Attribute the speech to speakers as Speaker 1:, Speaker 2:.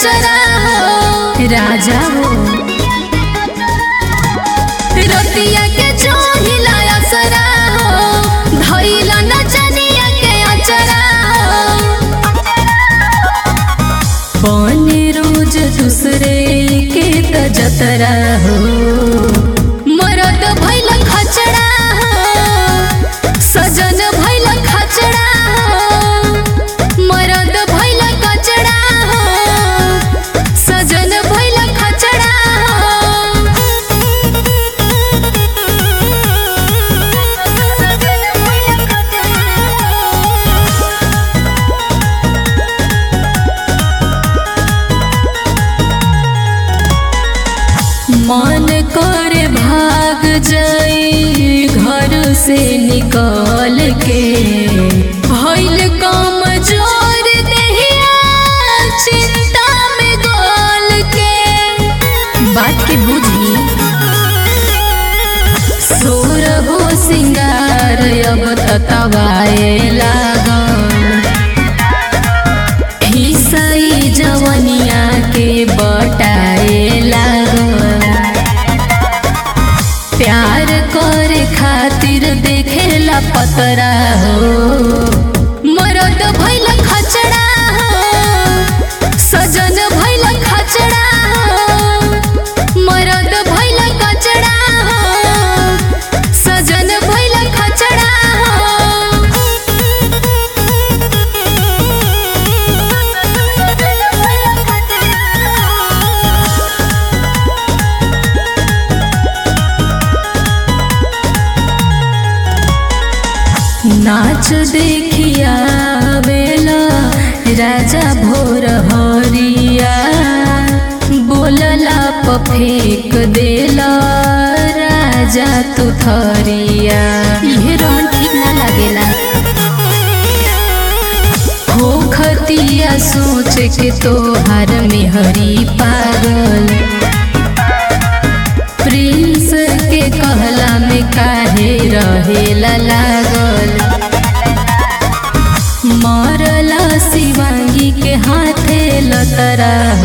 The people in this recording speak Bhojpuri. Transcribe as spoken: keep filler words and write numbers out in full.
Speaker 1: अचरा हो राजा हो रतिया के चोहिला असरा हो धइला नचनिया के अचरा हो बने रोज दूसरे के त जतरा हो मरद भइल खचड़ा हो सजन भइल खचड़ा हो मरद भइल कचड़ा हो सजन भइल खचड़ा मन करे भाग जाई घर से निकल के भइल कमजोर देहिया चिंता में गोल के बात के बुझी सोर हो सिंगार अब ततवाए लागल हिसई जवनिया के बटाए लागल प्यार करे खातिर देखेला पतरा हो मरद भइल खचड़ा हो सजन भइल खचड़ा हो मरद भइल कचड़ा हो सजन भइल खचड़ा नाच देखिया बेला राजा भोर हरिया बोलला प फेंक देला राजा तू थरिया ये रहन ठीक ना लागेला हो खतिया सोच के तोहार में हरी पागल प्रिंस के कहला में काहे रहेला लागल मरला शिवांगी के हाथे लतरा